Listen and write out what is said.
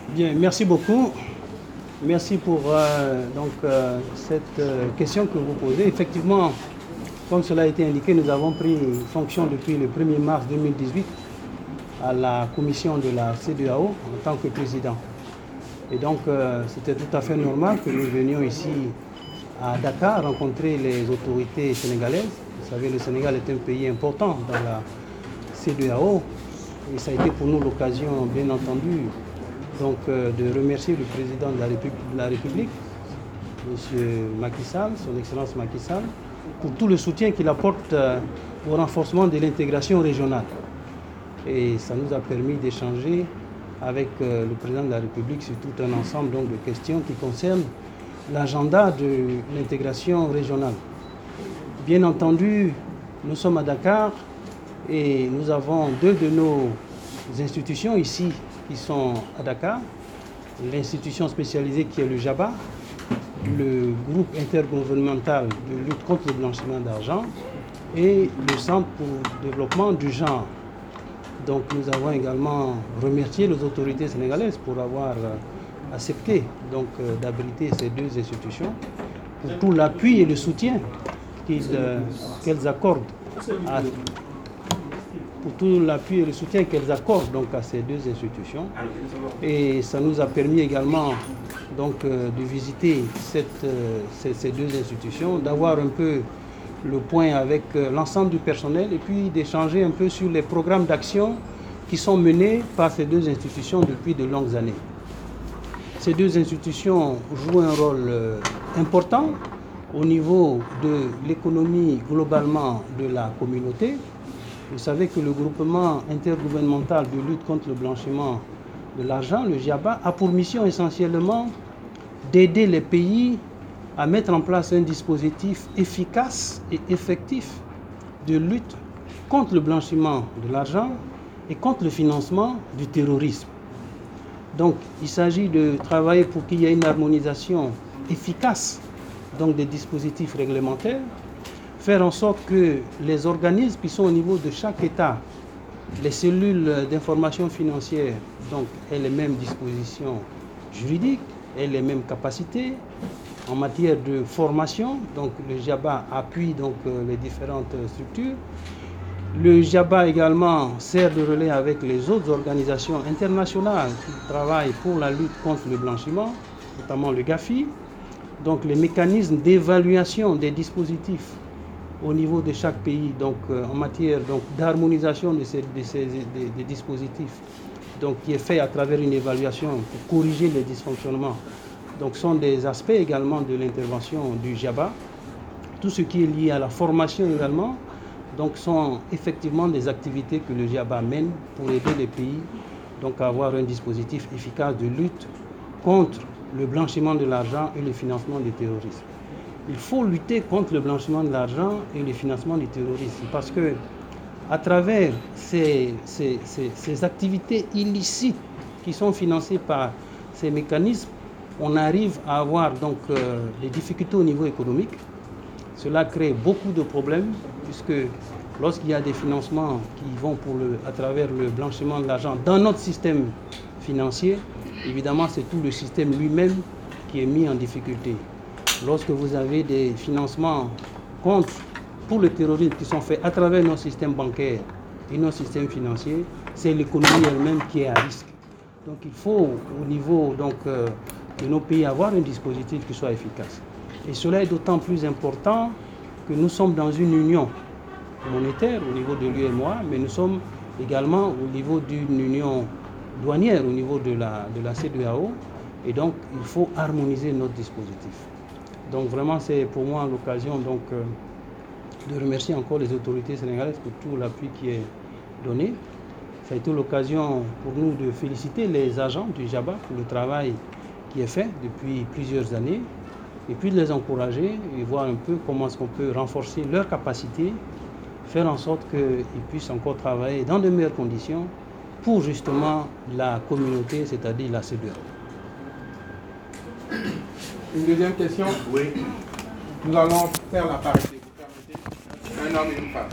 Bien, merci beaucoup. Merci pour cette question que vous posez. Effectivement, comme cela a été indiqué, nous avons pris fonction depuis le 1er mars 2018 à la commission de la CEDEAO en tant que président. Et donc, c'était tout à fait normal que nous venions ici à Dakar rencontrer les autorités sénégalaises. Vous savez, le Sénégal est un pays important dans la CEDEAO et ça a été pour nous l'occasion, bien entendu, de remercier le président de la République, M. Macky Sall, son Excellence Macky Sall, pour tout le soutien qu'il apporte au renforcement de l'intégration régionale. Et ça nous a permis d'échanger avec le président de la République sur tout un ensemble de questions qui concernent l'agenda de l'intégration régionale. Bien entendu, nous sommes à Dakar et nous avons deux de nos institutions ici qui sont à Dakar. L'institution spécialisée qui est le JABA, le groupe intergouvernemental de lutte contre le blanchiment d'argent et le Centre pour le développement du genre. Donc nous avons également remercié les autorités sénégalaises pour avoir accepté d'abriter ces deux institutions pour tout l'appui et le soutien qu'elles accordent à ces deux institutions. Et ça nous a permis également de visiter ces deux institutions, d'avoir un peu le point avec l'ensemble du personnel et puis d'échanger un peu sur les programmes d'action qui sont menés par ces deux institutions depuis de longues années. Ces deux institutions jouent un rôle important au niveau de l'économie globalement de la communauté. Vous savez que le groupement intergouvernemental de lutte contre le blanchiment de l'argent, le JABA, a pour mission essentiellement d'aider les pays à mettre en place un dispositif efficace et effectif de lutte contre le blanchiment de l'argent et contre le financement du terrorisme. Donc, il s'agit de travailler pour qu'il y ait une harmonisation efficace des dispositifs réglementaires, faire en sorte que les organismes qui sont au niveau de chaque État, les cellules d'information financière, aient les mêmes dispositions juridiques, aient les mêmes capacités en matière de formation. Donc le JABA appuie les différentes structures. Le JABA également sert de relais avec les autres organisations internationales qui travaillent pour la lutte contre le blanchiment, notamment le GAFI. Donc les mécanismes d'évaluation des dispositifs au niveau de chaque pays, en matière d'harmonisation des dispositifs, qui est fait à travers une évaluation pour corriger les dysfonctionnements. Donc sont des aspects également de l'intervention du JABA. Tout ce qui est lié à la formation également, sont effectivement des activités que le JABA mène pour aider les pays à avoir un dispositif efficace de lutte contre le blanchiment de l'argent et le financement du terrorisme. Il faut lutter contre le blanchiment de l'argent et le financement du terrorisme parce que à travers ces activités illicites qui sont financées par ces mécanismes, on arrive à avoir des difficultés au niveau économique. Cela crée beaucoup de problèmes puisque lorsqu'il y a des financements qui vont à travers le blanchiment de l'argent dans notre système financier, évidemment c'est tout le système lui-même qui est mis en difficulté. Lorsque vous avez des financements pour le terrorisme qui sont faits à travers nos systèmes bancaires et nos systèmes financiers, c'est l'économie elle-même qui est à risque. Donc il faut au niveau de nos pays avoir un dispositif qui soit efficace. Et cela est d'autant plus important que nous sommes dans une union monétaire au niveau de l'UEMOA, mais nous sommes également au niveau d'une union douanière au niveau de la CEDEAO. Et donc il faut harmoniser notre dispositif. Donc vraiment c'est pour moi l'occasion de remercier encore les autorités sénégalaises pour tout l'appui qui est donné. Ça a été l'occasion pour nous de féliciter les agents du JABA pour le travail qui est fait depuis plusieurs années et puis de les encourager et voir un peu comment est-ce qu'on peut renforcer leurs capacités, faire en sorte qu'ils puissent encore travailler dans de meilleures conditions pour justement la communauté, c'est-à-dire la CEDEAO. Une deuxième question? Oui. Nous allons faire la parité, vous permettez? Un homme et une femme.